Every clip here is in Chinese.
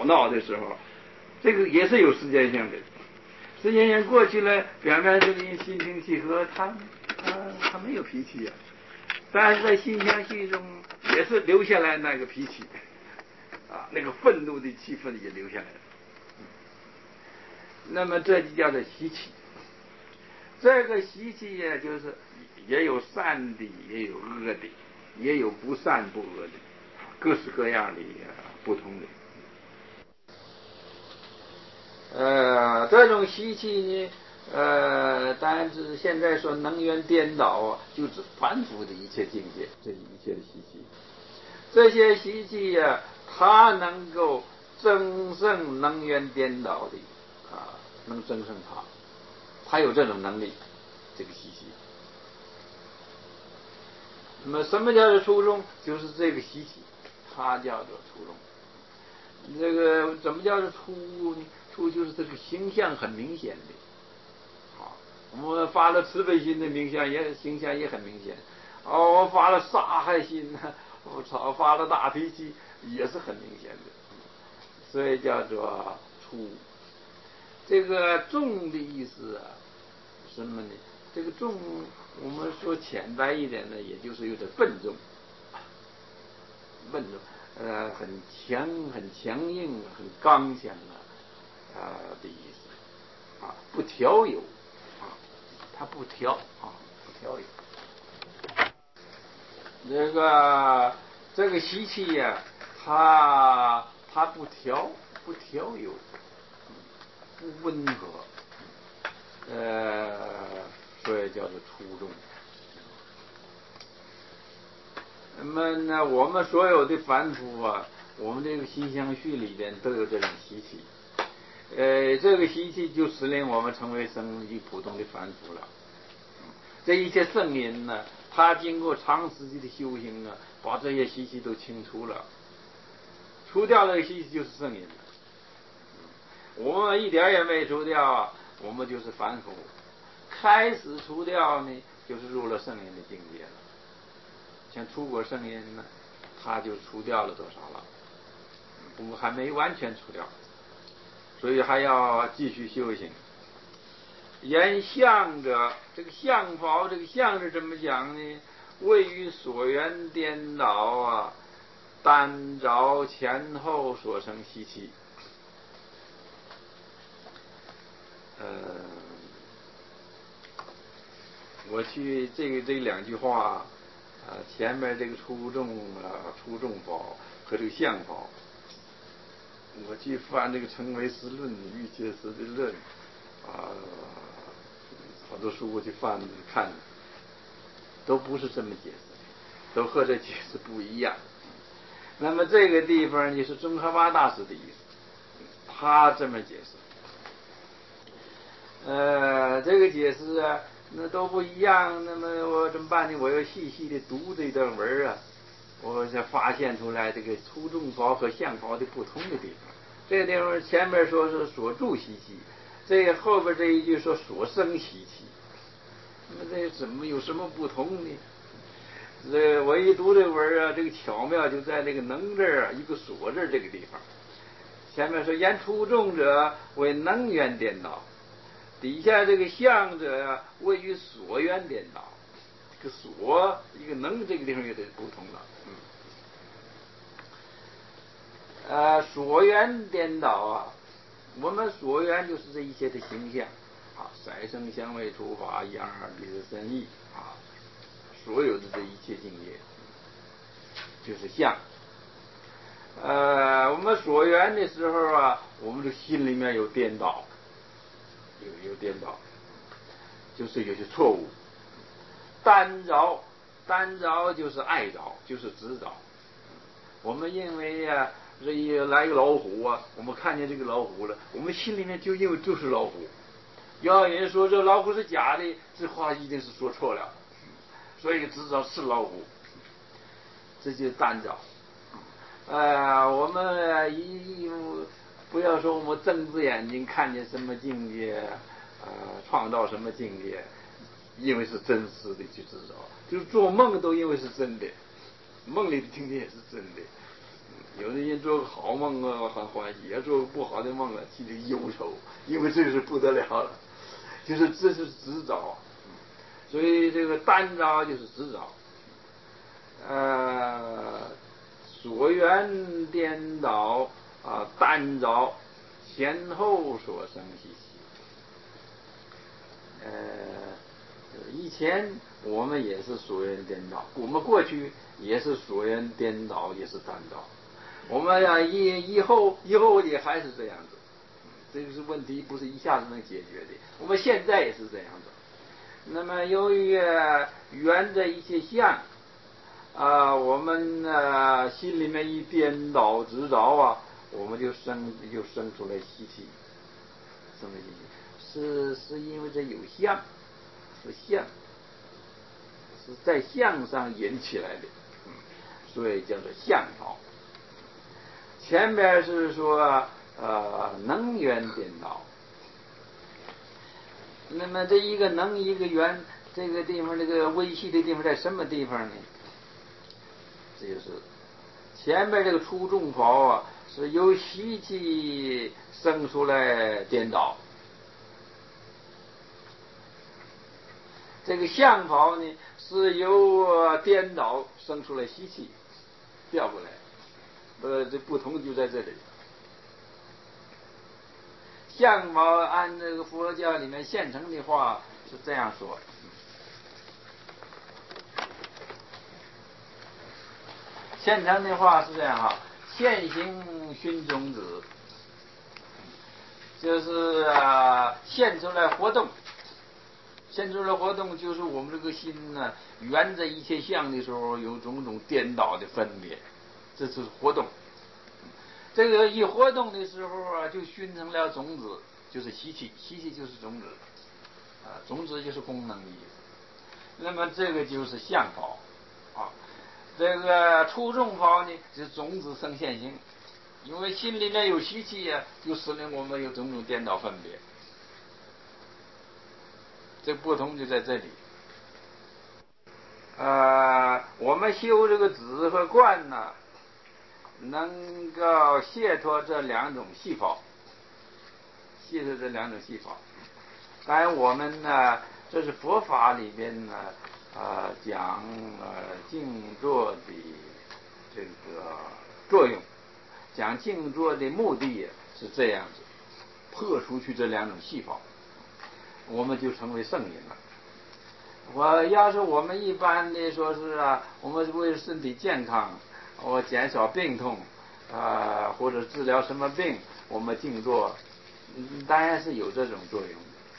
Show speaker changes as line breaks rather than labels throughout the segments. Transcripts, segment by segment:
闹的时候，这个也是有时间性的。时间性过去了，表面这个人心平气和，他没有脾气呀，但是在心相续中也是留下来那个脾气啊，那个愤怒的气氛也留下来了。那么这就叫做习气。这个习气呀，就是也有善的，也有恶的，也有不善不恶的，各式各样的不同的。这种习气呢，当然是现在说能源颠倒啊，就指凡夫的一切境界，这一切的习气。这些习气呀，它能够增胜能源颠倒的能增胜它有这种能力，这个习气。那么什么叫做初中？就是这个习气，它叫做初中。这个怎么叫做初呢？初就是这个形象很明显的，我们发了慈悲心的形象也很明显。我发了杀害心呢，我发了大脾气也是很明显的，所以叫做初。这个重的意思什么呢？这个重，我们说浅白一点呢，也就是有点笨重，很强硬、很刚强的意思不调有它不调不调有。这个习气呀，它不调有，不温和，所以叫做初中。那么呢，我们所有的凡夫我们这个心相续里边都有这种习气。这个习气就使令我们成为一普通的凡夫了。这一切圣人呢，他经过长时期的修行把这些习气都清除了，除掉这个习气就是圣人了。我们一点也没除掉，我们就是凡夫。开始除掉呢，就是入了圣人的境界了。像出国圣人呢，他就除掉了多少了？不过还没完全除掉，所以还要继续修行。言相者，这个相法，这个相是怎么讲呢？位于所缘颠倒单着前后所生习气。我去这两句话前面这个初众法和这个相法，我去翻这个成唯识论、瑜伽师的论好多书我去翻看，都不是这么解释，都和这解释不一样。那么这个地方就是宗喀巴大师的意思，他这么解释。这个解释那都不一样，那么我怎么办呢？我要细细的读这段文我才发现出来这个初众法和相法的不同的地方。这个地方前面说是所住习气，这个后边这一句说所生习气，那么这怎么有什么不同呢？我一读这文这个巧妙就在那个能字一个所字这个地方。前面说言初众者为能源颠倒，底下这个相者位于所缘颠倒，这个所一个能这个地方有点不同了。所缘颠倒我们所缘就是这一切的形象色声香味触法眼耳鼻舌身意所有的这一切境界就是相。我们所缘的时候我们的心里面有颠倒，有颠倒，就是有些错误。单着就是爱着，就是执着。我们认为这一来一个老虎我们看见这个老虎了，我们心里面就认为就是老虎。要有人说这老虎是假的，这话一定是说错了，所以执着是老虎，这就是单着。我们不要说我们睁着眼睛看见什么境界创造什么境界，因为是真实的去执着，就是做梦都因为是真的，梦里的境界也是真的。 有的人做个好梦啊，很欢喜；要做个不好的梦啊，心里忧愁，因为这个是不得了了，就是这是执着。所以这个单着就是执着，所缘颠倒啊，单着前后所生习气。以前我们也是所缘颠倒，我们过去也是所缘颠倒，也是单着。我们呀，以后也还是这样子，这个是问题，不是一下子能解决的。我们现在也是这样子。那么由于缘的一些相我们心里面一颠倒执着啊，我们就生出来习气，什么习气？是因为这有相，是相，是在相上引起来的，所以叫做相倒。前边是说能缘颠倒，那么这一个能一个缘，这个地方这个微细的地方在什么地方呢？这就是前面这个初中跑啊，是由习气生出来颠倒，这个相跑呢是由颠倒生出来习气，调过来。这不同就在这里。相貌按这个佛教里面现成的话是这样说，现成的话是这样哈，现行熏种子，就是现出来活动，现出来活动就是我们这个心呢，缘着一切相的时候有种种颠倒的分别，这是活动。这个一活动的时候啊，就熏成了种子，就是习气，习气就是种子，种子就是功能的意思。那么这个就是相跑啊，这个初众跑呢，就是种子生现行，因为心里面有习气呀，就使令我们有种种颠倒分别。这不同就在这里。我们修这个止和观呢，能够解脱这两种细胞，解脱这两种细胞。当然我们呢，这是佛法里边呢讲静坐的这个作用，讲静坐的目的是这样子，破除去这两种细胞，我们就成为圣人了。要是我们一般的说是我们为了身体健康，我减少病痛或者治疗什么病，我们静坐，当然是有这种作用的。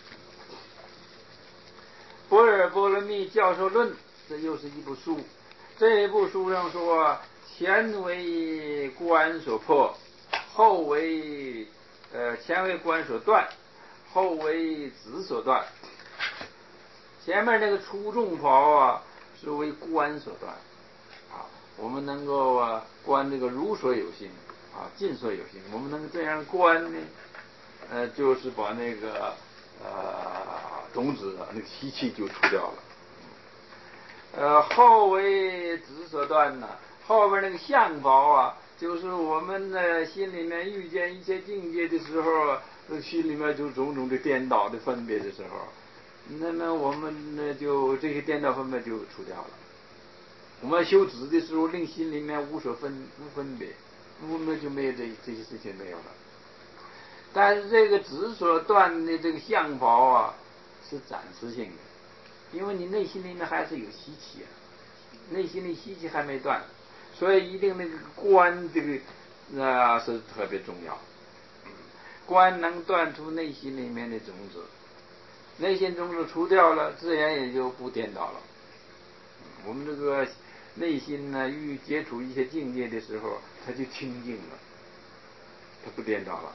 波尔波罗蜜教授论，这又是一部书。这一部书上说，前为观所破，后为前为观所断，后为止所断。前面那个初众跑是为观所断我们能够观这个如所有心尽所有心，我们能这样观呢就是把那个种子那个习气就除掉了。后为止所断呢，后边那个相跑就是我们心里面遇见一些境界的时候心里面就种种的颠倒的分别的时候，那么我们呢就这些颠倒分别就除掉了。我们修止的时候令心里面无分别，我们就没有这些事情没有了。但是这个止所断的这个相跑是暂时性的，因为你内心里面还是有习气内心的习气还没断，所以一定那个观这个是特别重要。观能断出内心里面的种子，内心种子除掉了，自然也就不颠倒了。我们这个内心呢，遇接触一些境界的时候，它就清净了，它不颠倒了。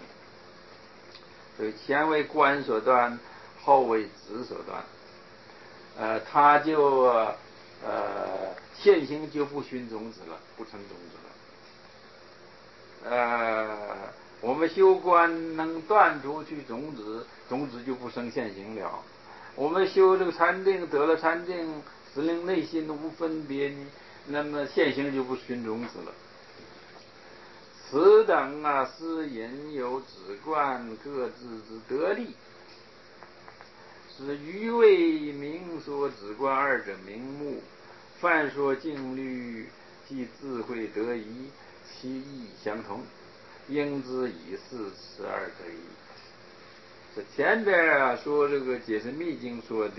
所以前为观所断，后为止所断。它就现行就不熏种子了，不成种子了。我们修观能断除去种子，种子就不生现行了。我们修这个禅定，得了禅定，使令内心无分别呢，那么现行就不熏种子了。 此等是因有止观各自之得利，是余为名所止观二者名目，凡说静虑即智慧得宜，其意相同，应之以是此二得宜。这前边说这个解释密经说的，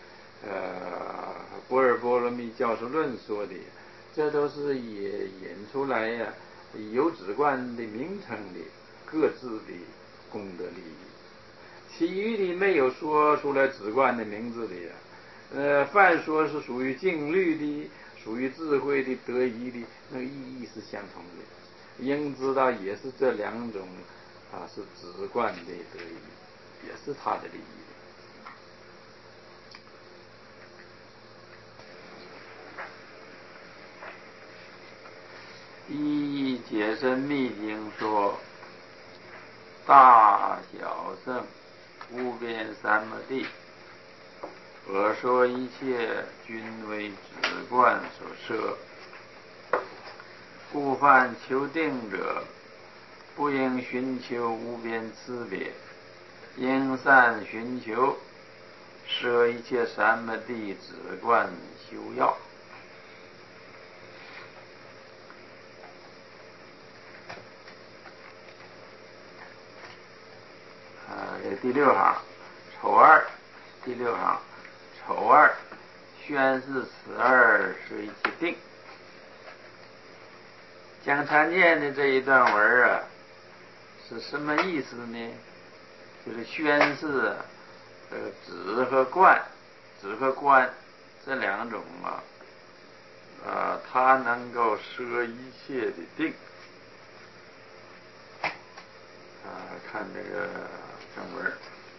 波尔波罗蜜教授论说的，这都是也引出来有止观的名称的各自的功德利益，其余的没有说出来止观的名字的凡说是属于静虑的，属于智慧的得宜的，那个意义是相同的，应知道也是这两种是止观的得宜，也是他的利益。依解深密经说，大小圣无边三摩地，我说一切均为止观所摄，故犯求定者，不应寻求无边慈别，应善寻求摄一切三摩地止观修要。这第六行丑二，第六行丑二，宣示此二是一切定。讲禅念的这一段文是什么意思呢？就是宣示止和观，止和观这两种它能够摄一切的定。看这个正文，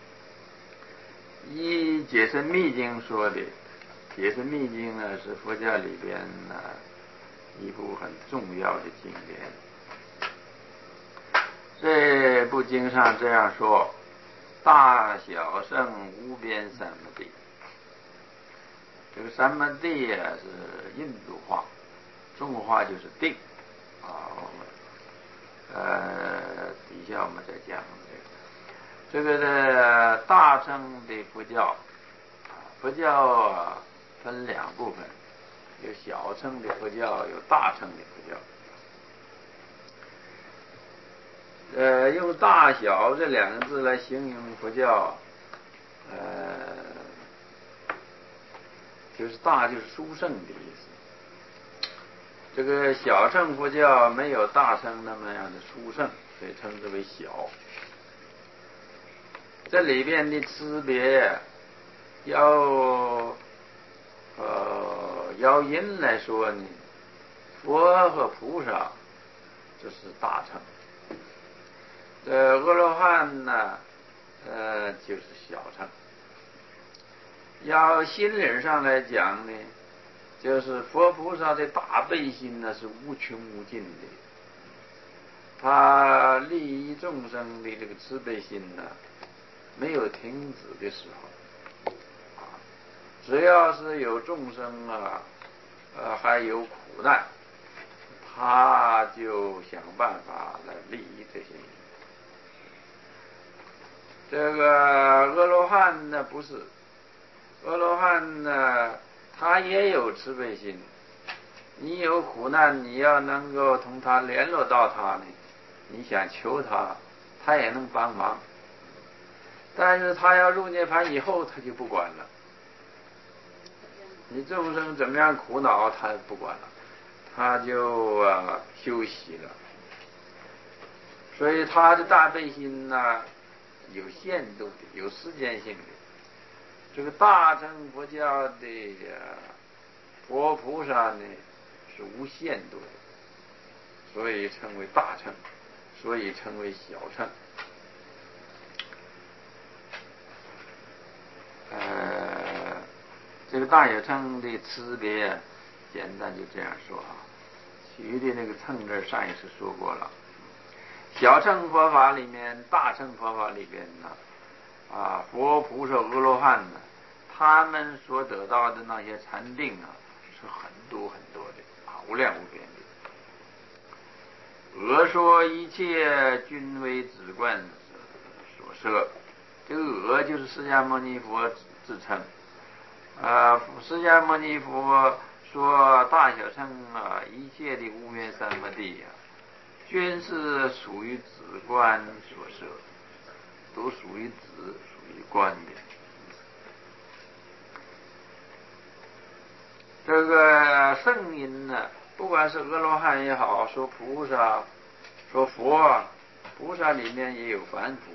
依解深密经说的，解深密经呢是佛教里边一部很重要的经典。这部经上这样说：大小圣无边三摩地。这个三摩地是印度话，中国话就是定底下我们再讲这个的大乘的佛教，佛教分两部分，有小乘的佛教，有大乘的佛教。用大小这两个字来形容佛教，就是大就是殊胜的意思。这个小乘佛教没有大乘那么样的殊胜，所以称之为小。这里边的区别要因来说呢，佛和菩萨这是大乘，阿罗汉呢就是小乘。要心理上来讲呢，就是佛菩萨的大悲心呢是无穷无尽的，他利益众生的这个慈悲心呢没有停止的时候，只要是有众生还有苦难，他就想办法来利益这些人。这个阿罗汉呢不是，阿罗汉呢他也有慈悲心，你有苦难，你要能够同他联络到他呢，你想求他，他也能帮忙。但是他要入涅槃以后，他就不管了。你众生怎么样苦恼，他不管了，他就休息了。所以他的大悲心呢，有限度的，有时间性的。这个大乘佛教的佛菩萨呢，是无限度的，所以称为大乘，所以称为小乘。这个大小乘的区别简单就这样说其余的那个乘字上一次说过了。小乘佛法里面，大乘佛法里边呢佛菩萨阿罗汉呢，他们所得到的那些禅定是很多很多的无量无边俄说一切均为止观所摄，这个俄就是释迦牟尼佛自称。释迦牟尼佛说大小乘一切的无边三摩地均是属于止观所摄，都属于止，属于观的。这个圣音呢，不管是阿罗汉也好，说菩萨，说佛，菩萨里面也有凡夫。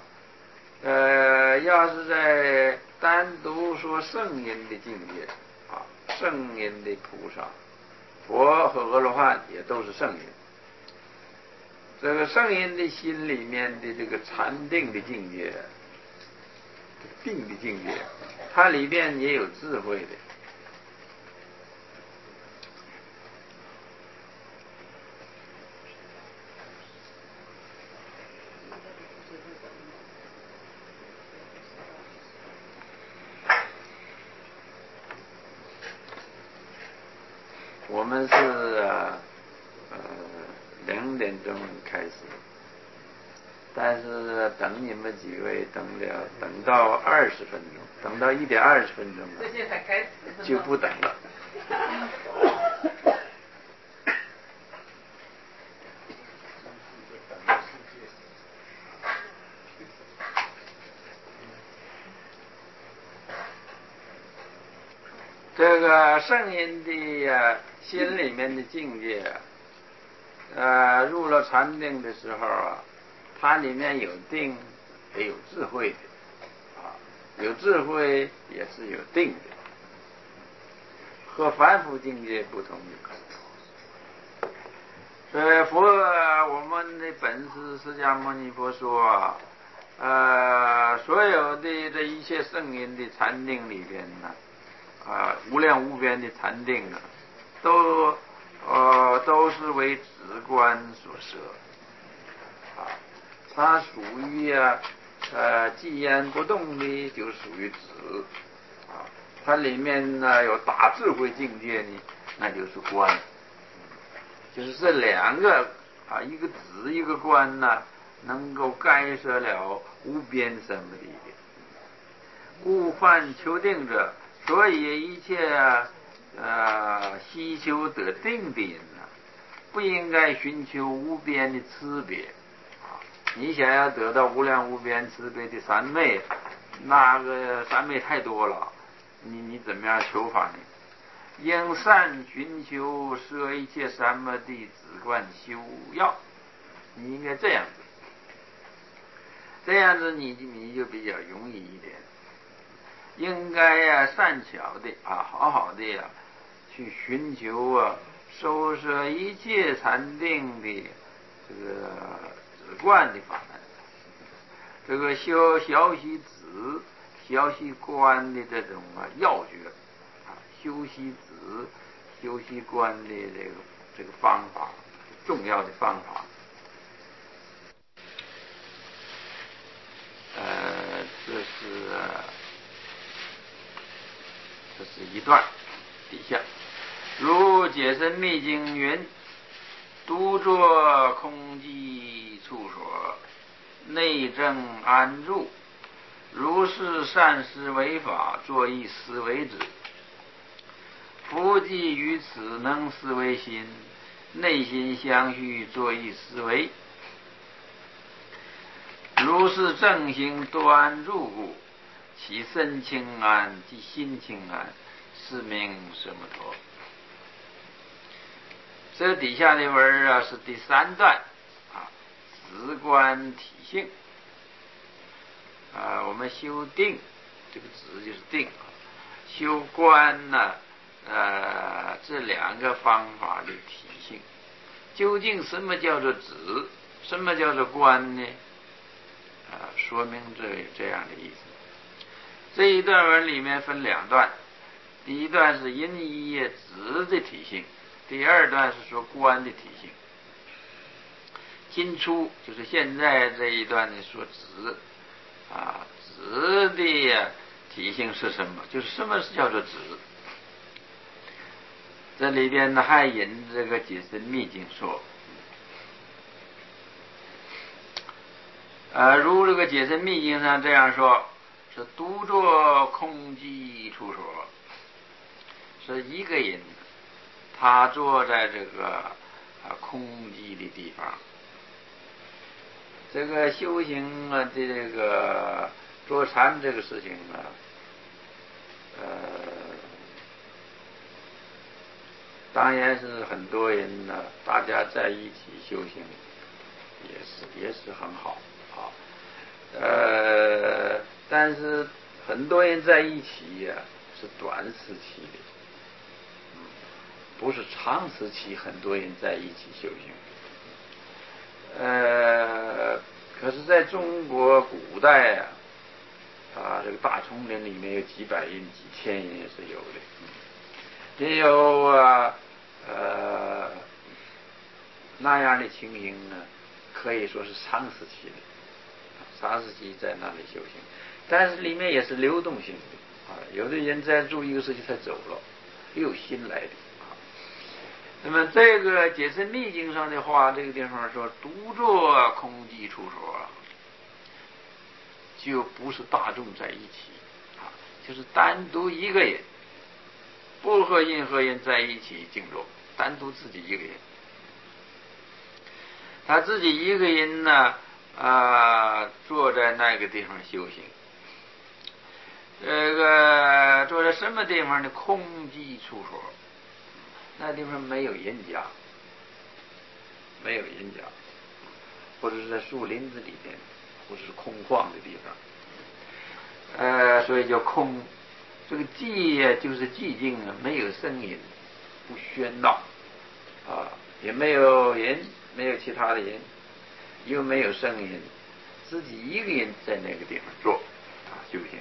要是在单独说圣音的境界圣音的菩萨，佛和阿罗汉也都是圣音。这个圣音的心里面的这个禅定的境界，定的境界，它里边也有智慧的。我们是2点钟开始，但是等你们几位等到20分钟，等到1点20分钟了，现在才开始就不等了。这个圣音的心里面的境界入了禅定的时候它里面有定也有智慧的有智慧也是有定的，和凡夫境界不同的。佛我们的本师释迦牟尼佛说所有的这一切圣音的禅定里边呢无量无边的禅定都是为止观所摄它属于寂然不动的，就属于止它里面呢有大智慧境界呢，那就是观。就是这两个一个止一个观呢，能够概摄了无边三摩地的。故犯求定者，所以一切希求得定的人不应该寻求无边的慈悲你想要得到无量无边慈悲的三昧，那个三昧太多了，你怎么样求法呢？应善寻求摄一切三摩地止观修要，你应该这样子，这样子你就比较容易一点。应该善巧的好好的去寻求收摄一切禅定的这个止观的法门，这个消息止消息观的这种要诀修习止修习观的这个方法，重要的方法。这是一段底下，如解深密经云：独作空寂处所，内正安住，如是善思为法，作一思为止。夫既于此能思为心，内心相续，作一思维。如是正行端入故，其身清安，即心清安，是名什么陀。这底下的文是第3段止观体性我们修定，这个止就是定修观呢这2个方法的体性，究竟什么叫做止，什么叫做观呢？说明这样的意思。这一段文里面分2段，第一段是因一止的体性，第2段是说观的体性。今初就是现在这一段呢说止止的体性是什么，就是什么叫做止。这里边呢还引这个解深密经说如这个解深密经上这样说，是独坐空寂处所，是一个人，他坐在这个空寂的地方。这个修行啊，这个坐禅这个事情啊，当然是很多人呢，大家在一起修行，也是很好啊。但是很多人在一起呀，是短时期的，不是长时期。很多人在一起修行，可是在中国古代这个大丛林里面有几百人、几千人也是有的，也有那样的情形呢，可以说是长时期的，长时期在那里修行，但是里面也是流动性的有的人在住一个时期才走了，又有新来的那么这个解深密经上的话，这个地方说独坐空寂处所，就不是大众在一起就是单独一个人，不和任何人在一起静坐，单独自己一个人。他自己一个人呢坐在那个地方修行。这个坐在什么地方呢？空寂处所，那地方没有人家，没有人家，或者是在树林子里边，或者是空旷的地方。所以叫空。这个寂就是寂静没有声音，不喧闹也没有人，没有其他的人，又没有声音，自己一个人在那个地方做修行。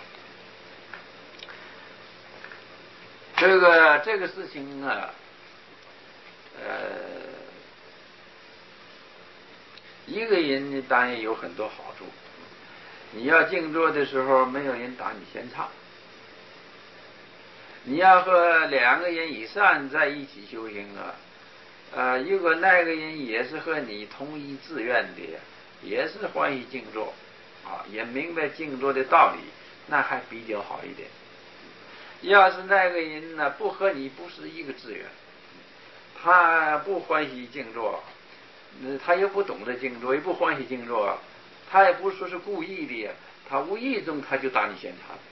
这个事情一个人呢当然有很多好处。你要静坐的时候，没有人打你先唱。你要和两个人以上在一起修行如果那个人也是和你同一自愿的，也是欢喜静坐也明白静坐的道理，那还比较好一点。要是那个人呢不和你不是一个志愿，他不欢喜静坐，他又不懂得静坐，也不欢喜静坐，他也不说是故意的，他无意中他就打你先场。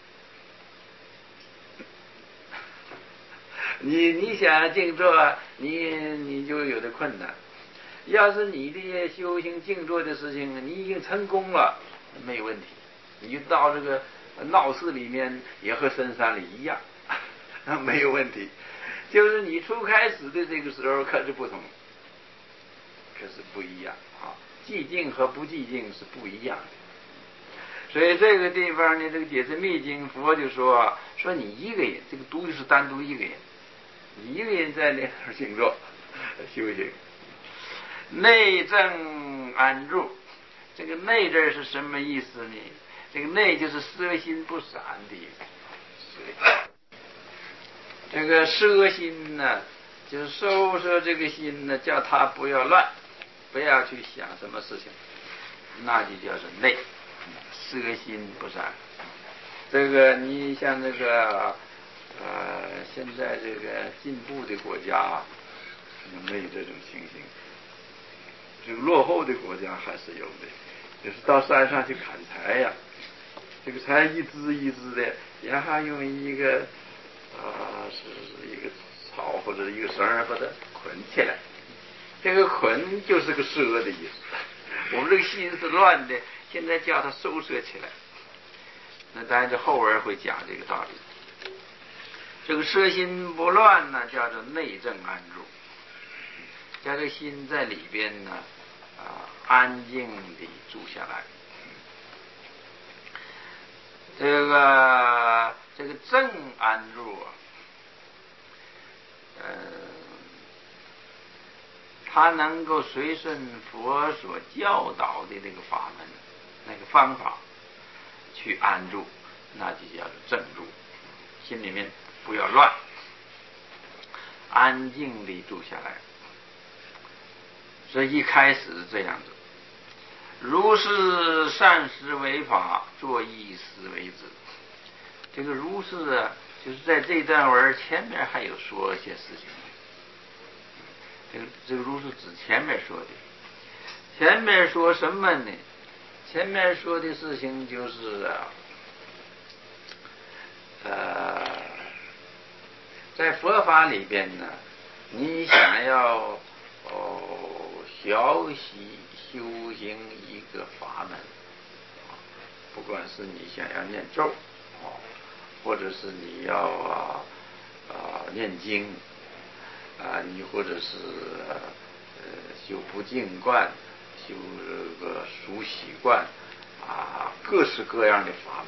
你想静坐，你就有的困难。要是你的修行静坐的事情你已经成功了，没有问题，你就到这个闹市里面也和深山里一样没有问题。就是你初开始的这个时候可是不同，可是不一样寂静和不寂静是不一样的。所以这个地方呢，这个解释密经佛就说你一个人，这个独是单独一个人，你一个人在那儿静坐修行，内正安住。这个内字是什么意思呢？这个内就是色心不散的意思。这个摄心呢，就是收摄这个心呢，叫他不要乱，不要去想什么事情，那就叫做内，摄心不散。这个你像这个现在这个进步的国家没有这种情形，这个落后的国家还是有的，就是到山上去砍柴这个柴一支一支的，然后用一个是一个草或者一个绳把它捆起来，这个捆就是个摄的意思。我们这个心是乱的，现在叫它收摄起来。那当然这后文会讲这个道理。这个摄心不乱呢，叫做内正安住，叫这个心在里边呢安静地住下来。这个正安住他能够随顺佛所教导的那个法门，那个方法去安住，那就叫做正住。心里面不要乱，安静地住下来。所以一开始是这样子。 如是善事为法，作意思为之。这个如是啊，就是在这段文前面还有说一些事情。这个如是指前面说的，前面说什么呢？前面说的事情就是在佛法里边呢，你想要学习修行一个法门，不管是你想要念咒或者是你要念经你或者是修不净观，修这个熟习惯各式各样的法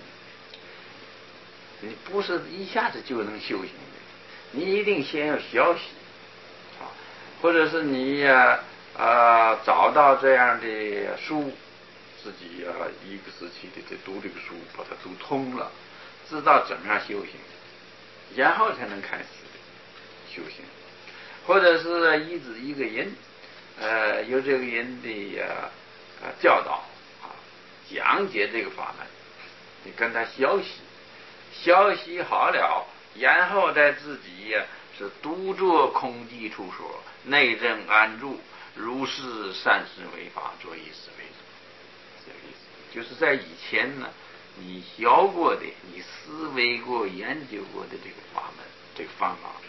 门，你不是一下子就能修行的，你一定先要学习或者是你找到这样的书，自己一个时期的读这个书，把它读通了，知道怎么样修行，然后才能开始修行。或者是依止一个人由这个人的教导讲解这个法门，你跟他学习好了，然后再自己是独坐空寂处所，内正安住，如是善事为法，作意思为之。这个意思就是在以前呢，你学过的，你思维过、研究过的这个法门，这个方法。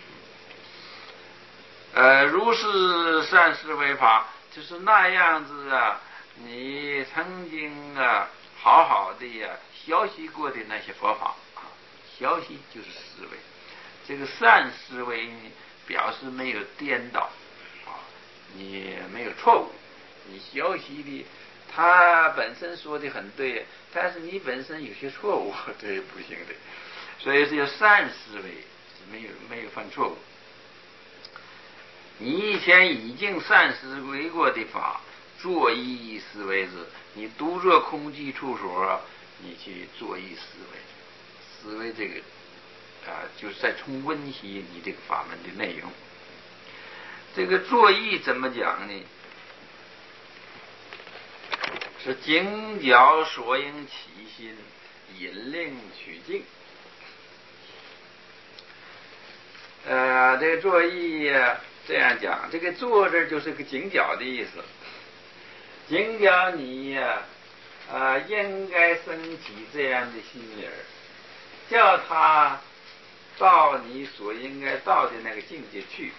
如是善事为法，就是那样子你曾经好好的学习过的那些佛法学习就是思维。这个善思维呢，表示没有颠倒你没有错误，你学习的他本身说的很对，但是你本身有些错误，这不行的。所以这叫善思维，没有犯错误。你以前已经善思维过的法，作意思维之。你独坐空寂处所，你去作意思维这个就是在重温习你这个法门的内容。这个作意怎么讲呢？是经教所应起心，引令取境。这个作意这样讲，这个作字就是个警角的意思。警角你应该升起这样的心眼儿，叫他到你所应该到的那个境界去。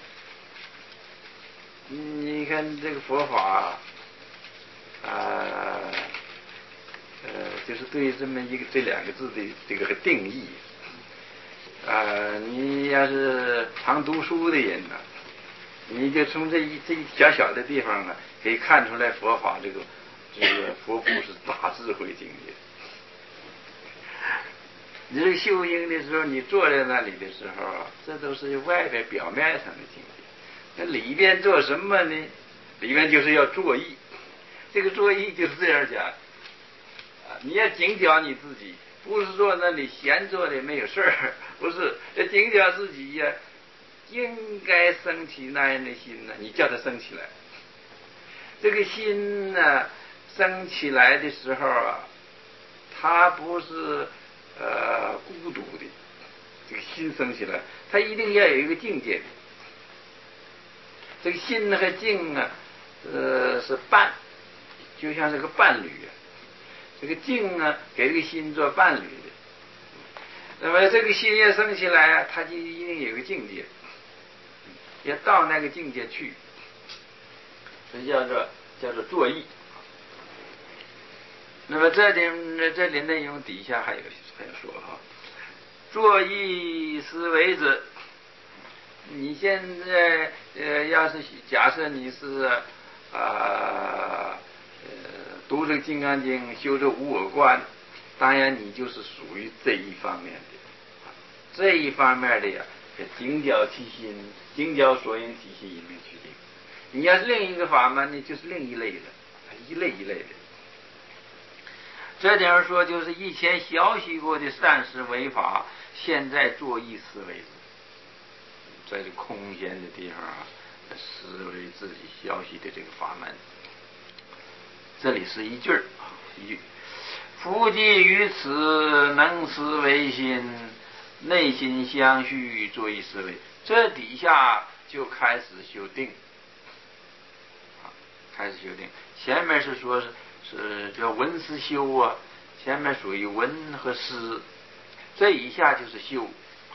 你看这个佛法就是对这么这两个字的这个定义你要是常读书的人呢，你就从这一小小的地方可以看出来佛法这个佛法是大智慧境界。你这个修行的时候，你坐在那里的时候这都是外边表面上的境界。那里边做什么呢？里边就是要作意。这个作意就是这样讲你要警觉你自己，不是说那里闲坐的没有事儿，不是，要警觉自己应该升起那样的心呢，你叫它升起来。这个心呢，升起来的时候它不是孤独的，这个心升起来，它一定要有一个境界的。这个心和境是伴，就像是个伴侣这个境给这个心做伴侣的。那么这个心要升起来它就一定有个境界，要到那个境界去，这叫做作意。那么这里内容底下还有说作意思维之。你现在要是假设你是读这个《金刚经》，修这无我观，当然你就是属于这一方面的。这一方面的警觉其心，警觉所应起心，引令取境。你要是另一个法门呢，就是另一类的，一类的。这点说就是以前学习过的善事为法，现在作意思维之。在这空闲的地方思维自己学习的这个法门。 这里是一句儿，一句。夫既于此，能思维心，内心相续，作意思维。这底下就开始修定，开始修定。前面是说是叫闻思修啊，前面属于闻和思，这一下就是修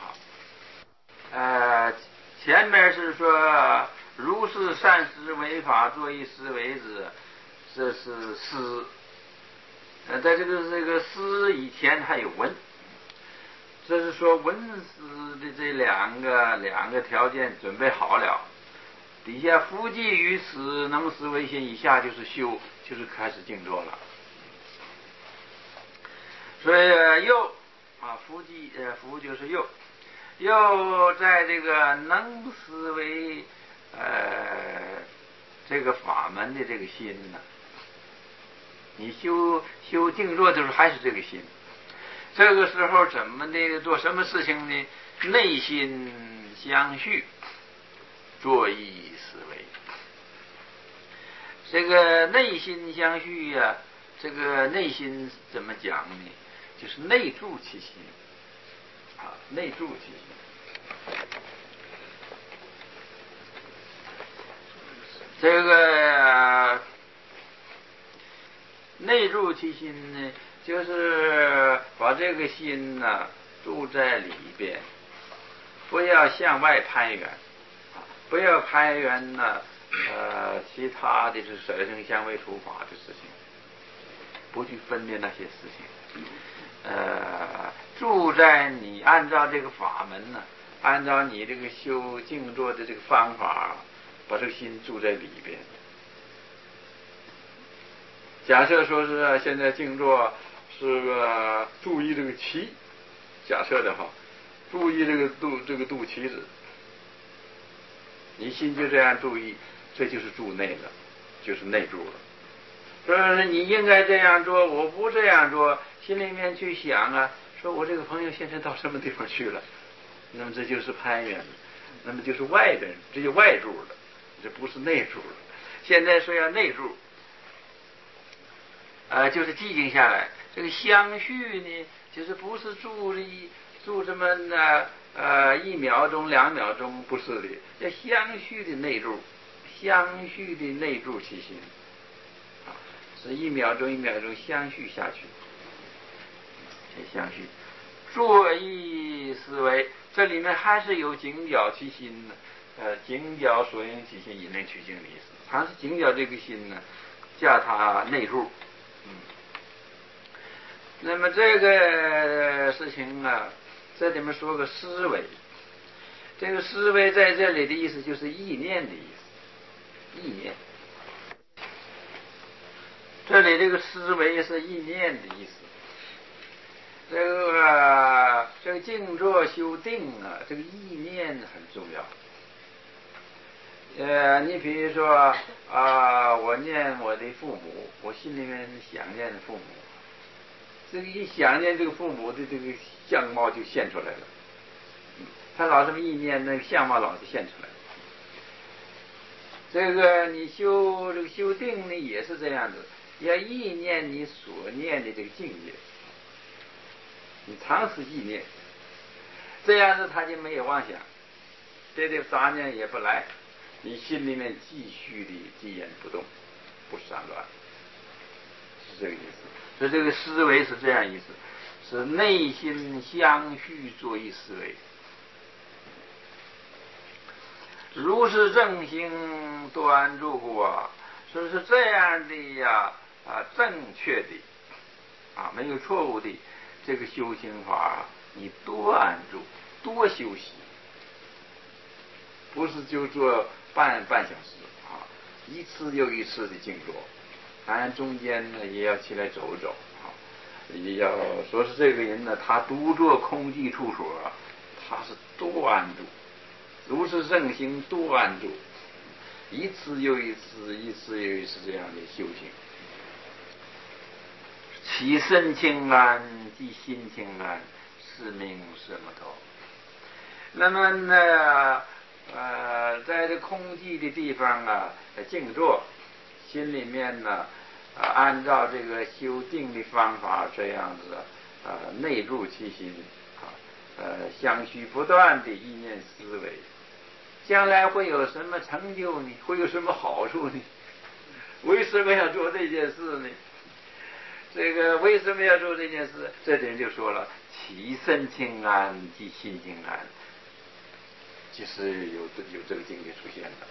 前面是说如是善思为法，作意思维之，这是思。在这个思以前还有闻，这是说闻思的这两个条件准备好了，底下夫既于此，能思维心，以下就是修，就是开始静坐了。所以又夫就是又在这个能思维这个法门的这个心呢，你修静坐的时候还是这个心，这个时候怎么的做什么事情呢？内心相续，作意思维。这个内心相续呀，这个内心怎么讲呢？就是内住其心内住其心。这个内住其心呢，就是把这个心呢住在里边，不要向外攀缘，不要攀缘呢其他的是舍生相位处法的事情，不去分辨那些事情。住在你按照这个法门呢，按照你这个修静坐的这个方法，把这个心住在里边。假设说是现在静坐是注意这个脐，假设的哈，注意这个肚脐子，你心就这样注意，这就是住内了，就是内住了。说你应该这样做，我不这样做，心里面去想说我这个朋友现在到什么地方去了，那么这就是攀缘了，那么就是外人，这就外住了，这不是内住了。现在说要内住，就是寂静下来。这个相续呢，就是不是住这么1秒钟2秒钟，不是的，要相续的内住，相续的内住其心，是1秒钟1秒钟相续下去，这相续。作意思维，这里面还是有紧绞其心呢，紧绞所应其心，以内取经的意思，还是紧绞这个心呢，叫它内住。那么这个事情这里面说个思维，这个思维在这里的意思就是意念的意思，意念。这里这个思维是意念的意思。这个静坐修定这个意念很重要。你比如说我念我的父母，我心里面想念父母，这个一想念这个父母的这个相貌就现出来了，他老这么意念，那个相貌老是现出来。这个你修定呢也是这样子，要意念你所念的这个境界，你常时意念，这样子他就没有妄想，这杂念也不来，你心里面继续的寂言不动，不散乱，是这个意思。所以这个思维是这样意思，是内心相续作意思维。如是正行端住故所以是这样的正确的没有错误的这个修行法，你多安住，多休息，不是就做半小时一次又一次的静坐，当然中间呢也要起来走走也要说是这个人呢，他独坐空寂处所，他是多安住。如是正行多安住，一次又一次，一次又一次这样的修行，其身清安，即心清安，是名什么头。那么呢在这空寂的地方静坐，心里面呢按照这个修定的方法这样子内入其心相续不断的意念思维，将来会有什么成就呢？会有什么好处呢？为什么要做这件事呢？这个为什么要做这件事？这点就说了，其身清安即心清安，就是有这个境界出现了。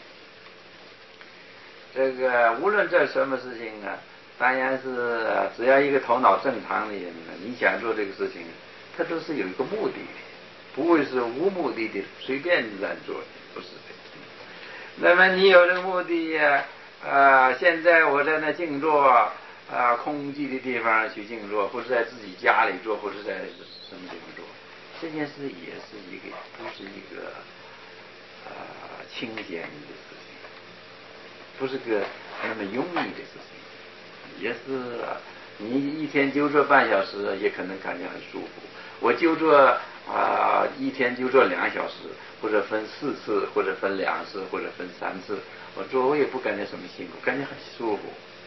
这个无论这什么事情啊，当然是只要一个头脑正常的人呢，你想做这个事情，他都是有一个目的的，不会是无目的的随便乱做的，不是的。那么你有这个目的呀，现在我在那静坐空寂的地方去静坐，或者在自己家里做，或者在什么地方做，这件事也是一个不是一个清闲的事情，不是个那么容易的事情，也是你一天就做半小时，也可能感觉很舒服。我就做一天就做2小时，或者分4次，或者分2次，或者分3次，我也不感觉什么辛苦，感觉很舒服。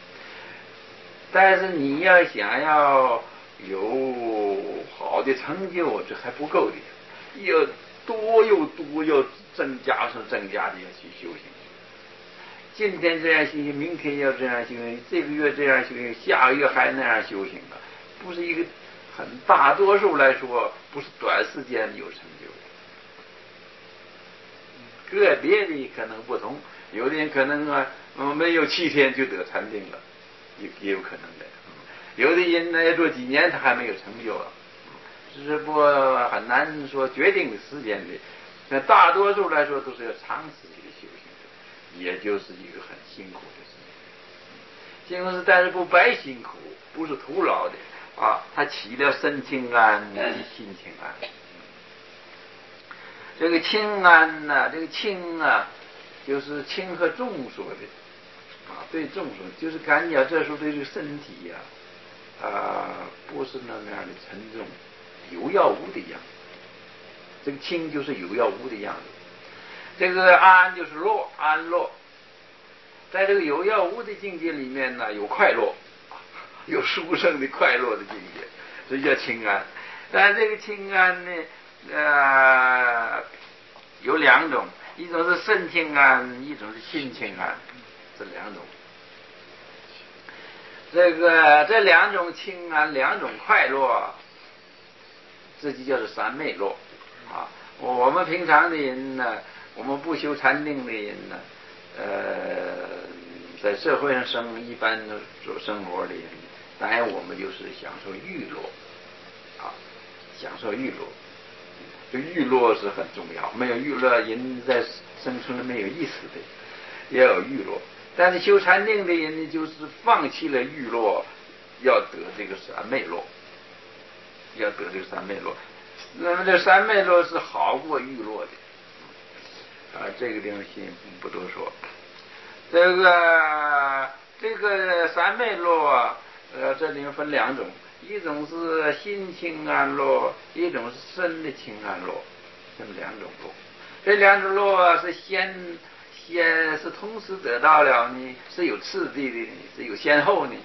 但是你要想要有好的成就，这还不够的，要多要增加的要去修行。今天这样修行，明天要这样修行，这个月这样修行，下个月还那样修行了，不是一个很大多数来说，不是短时间有成就的。个别的可能不同，有的人可能没有7天就得禅定了，也有可能的。有的人呢要做几年他还没有成就了，只不过很难说决定的时间的。那大多数来说都是要长时间的修行的，也就是一个很辛苦的事情。辛苦是但是不白辛苦，不是徒劳的他起了身清安及心清安。这个清安呢，这个清就是轻和重说的对重说，就是感觉这时候对这个身体不是那么样的沉重，有要无的样子。这个清就是有要无的样子，这个安就是安乐。在这个有要无的境界里面呢，有快乐，有殊胜的快乐的境界，所以叫清安。但这个清安呢有2种，一种是身清安，一种是心清安，这2种。这2种清安，2种快乐，这就叫做三昧乐我们平常的人呢，我们不修禅定的人呢，在社会上一般做生活的人，当然我们就是享受娱乐享受娱乐。这娱乐是很重要，没有娱乐人在生存没有意思的，也要有娱乐。但是修禅定的人呢，就是放弃了娱乐，要得这个三昧乐，要得这个三昧乐。那么这三昧乐是好过娱乐的这个地方先不多说。这个三昧乐这里面分2种，一种是心清安乐，一种是身的清安乐，这么2种乐。这2种乐是先是同时得到了呢，是有次第的呢，是有先后呢。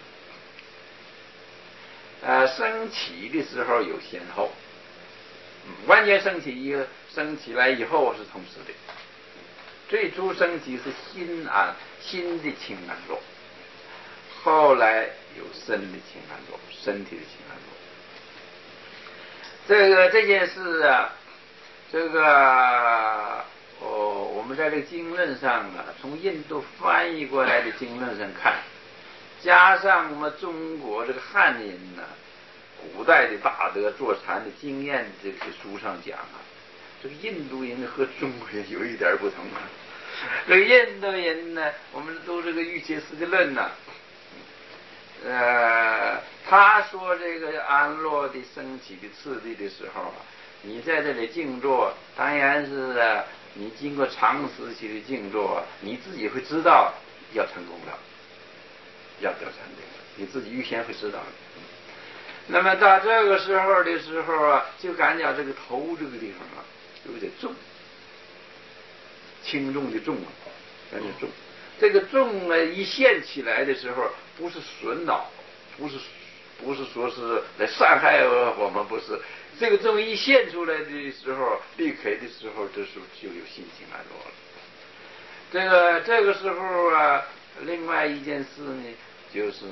升起的时候有先后，完全升起来以后是同时的。最初升起是心的清安乐，后来有身的清安乐，身体的清安乐。这件事我们在这个经论上从印度翻译过来的经论上看，加上我们中国这个汉人古代的大德坐禅的经验，这些书上讲这个印度人和中国人有一点不同这个印度人呢，我们读这个瑜伽师的论他说这个安乐的升起的次第的时候你在这里静坐，当然是你经过长时期的静坐，你自己会知道要成功了，要得禅定了，你自己预先会知道的。那么到这个时候就感觉这个头这个地方有点重，轻重的重感觉重。
这个重呢一现起来的时候，不是损恼，不是说是来伤害我们，不是。这个重一现出来的时候，离开的时候，这时候就有心情安乐了。这个时候啊，另外一件事呢，就是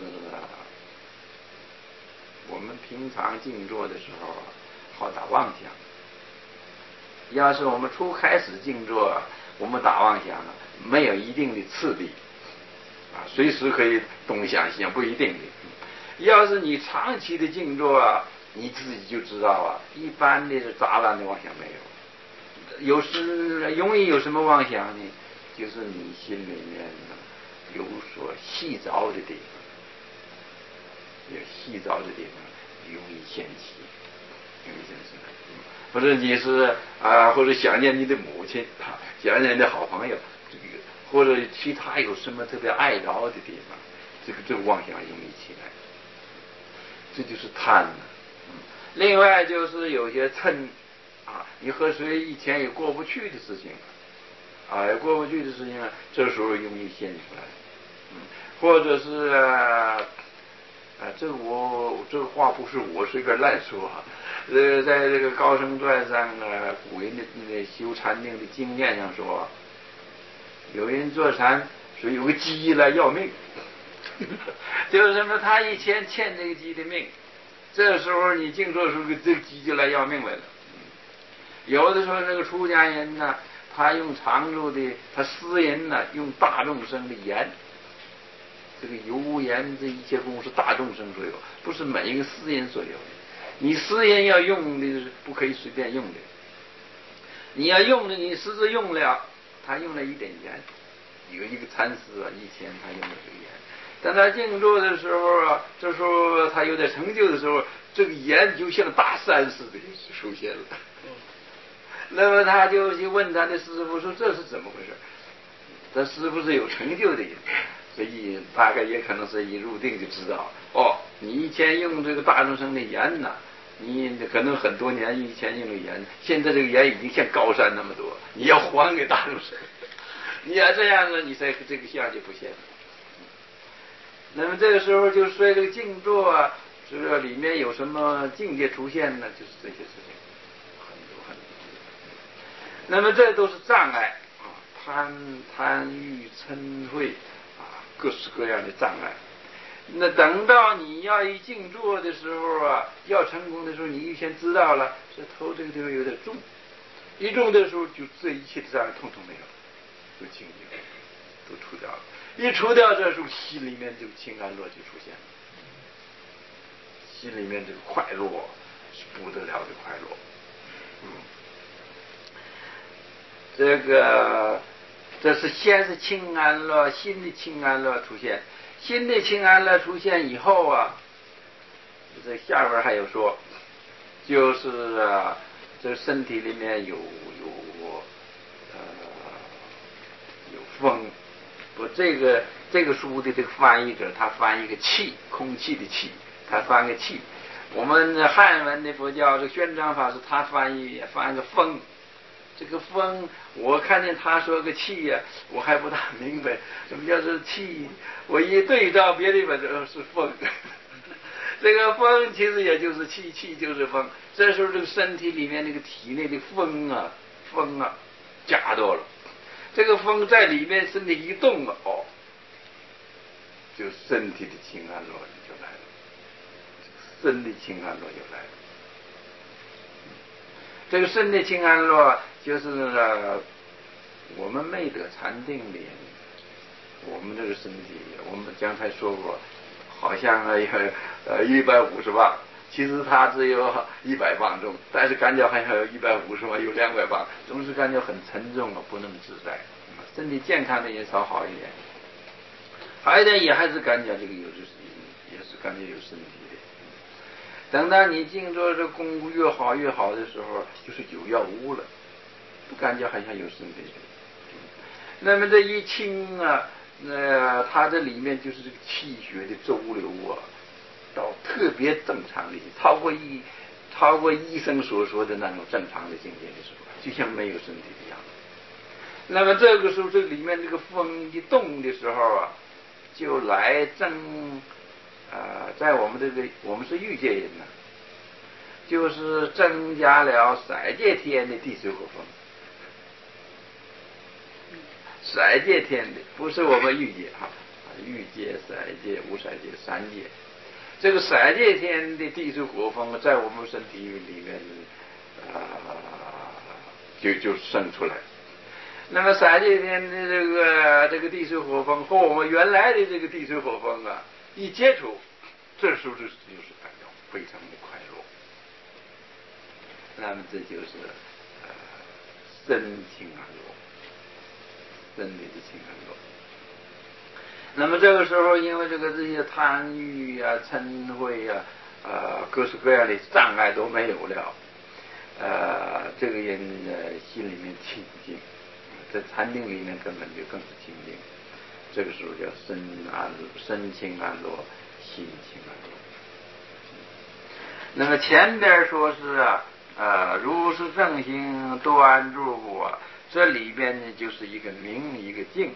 我们平常静坐的时候啊，好打妄想。要是我们初开始静坐，我们打妄想啊，没有一定的次第啊，随时可以东想西想，不一定的。要是你长期的静坐啊，你自己就知道啊，一般的杂乱的妄想没有。有时容易有什么妄想呢？就是你心里面有所细着的地方，有细着的地方容易现起，容易现起来。或者你是或者想念你的母亲，想念你的好朋友，这个或者其他有什么特别爱着的地方，这个妄想容易起来，这就是贪了。另外就是有些嗔你和谁以前有过不去的事情有过不去的事情这时候容易现出来。或者是这个话不是我随便乱说在这个高僧传上古人的修禅定的经验上说，有人坐禅说有个鸡来要命就是什么他以前欠这个鸡的命，这时候你静坐的时候这个鸡就来要命来了。有的时候那个出家人呢，他用常住的他私人呢，用大众生的言，这个油盐这一切功夫是大众生所有，不是每一个私人所有的。你私人要用的不可以随便用的，你要用的你私自用了，他用了一点盐，有一个禅师以前他用了这个盐，当他静坐的时候这时候他有点成就的时候，这个盐就像大山似的出现了。那么他就去问他的师父说这是怎么回事？他师父是有成就的人，所以大概也可能是一入定就知道你以前用这个大众生的盐呢，你可能很多年以前用的盐，现在这个盐已经像高山那么多，你要还给大众生，你要这样呢，你才这个相就不现了。那么这个时候就说这个静坐这里面有什么境界出现呢？就是这些事情很多很多。那么这都是障碍贪欲嗔恚各式各样的障碍。那等到你要一静坐的时候要成功的时候，你预先知道了这头这个地方有点重，一重的时候就这一切的障碍统统没有，就清净都除掉了。一除掉这时候，心里面这个清安乐就出现了，心里面这个快乐是不得了的快乐。这是先是清安乐，心的清安乐出现，心的清安乐出现以后这下边还有说，就是这身体里面有风。这个书的这个翻译者他翻译个气，空气的气，他翻个气。我们汉文的佛教这个宣章法师他翻译个风。这个风我看见他说个气我还不大明白什么叫做气，我一对照别的本是风这个风其实也就是气，气就是风。这时候这个身体里面这个体内的风加多了，这个风在里面身体一动就身体的清安乐就来了，身体清安乐就来了。这个身体清安乐就是我们没得禅定的人，我们这个身体我们刚才说过好像150磅，其实它只有100磅重，但是感觉好像有150磅，有200磅，总是感觉很沉重不能自在。身体健康的人稍好一点，好一点也还是感觉这个也是感觉有身体的。等到你静坐这功夫越好的时候，就是有药物了，不感觉好像有身体。那么这一清它这里面就是这个气血的周流到特别正常的，超过医生所说的那种正常的境界的时候，就像没有身体一样。
那么这个时候，这里面这个风一动的时候啊，就来在我们我们是欲界人呐，就是增加了色界天的地水火风。色界天的不是我们欲界哈，欲界、色界、无色界三界。这个色界天的地水火风在我们身体里面就生出来。那么色界天的这个地水火风和我们原来的这个地水火风啊一接触，这时候就是感到非常的快乐。那么这就是身轻安乐，真的是轻安乐。那么这个时候，因为这些贪欲啊、嗔恚啊、各式各样的障碍都没有了，这个人心里面清净，在禅定里面根本就更是清净。这个时候叫身轻安乐，心轻安乐。那么前边说是如是正行端住我，这里边呢就是一个明一个净。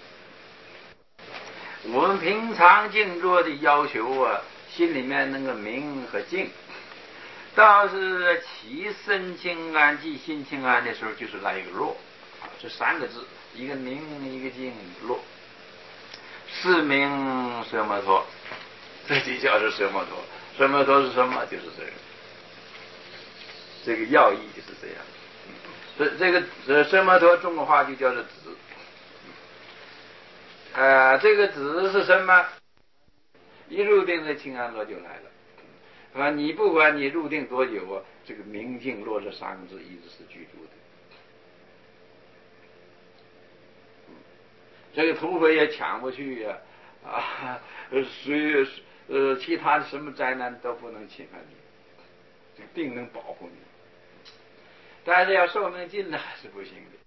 我们平常静坐的要求啊，心里面那个明和净，倒是起身轻安即心轻安的时候，就是来一个落这三个字，一个明一个净落，是名舍摩陀，这就叫做舍摩陀。舍摩陀是什么？就是这个要义就是这样。这个舍摩陀中国话就叫做止。这个止是什么？一入定的清安乐就来了。你不管你入定多久啊，这个明净落这三个字一直是居住的。这个土匪也抢不去呀，其他的什么灾难都不能侵害你，这个定能保护你。但是要寿命尽了还是不行的。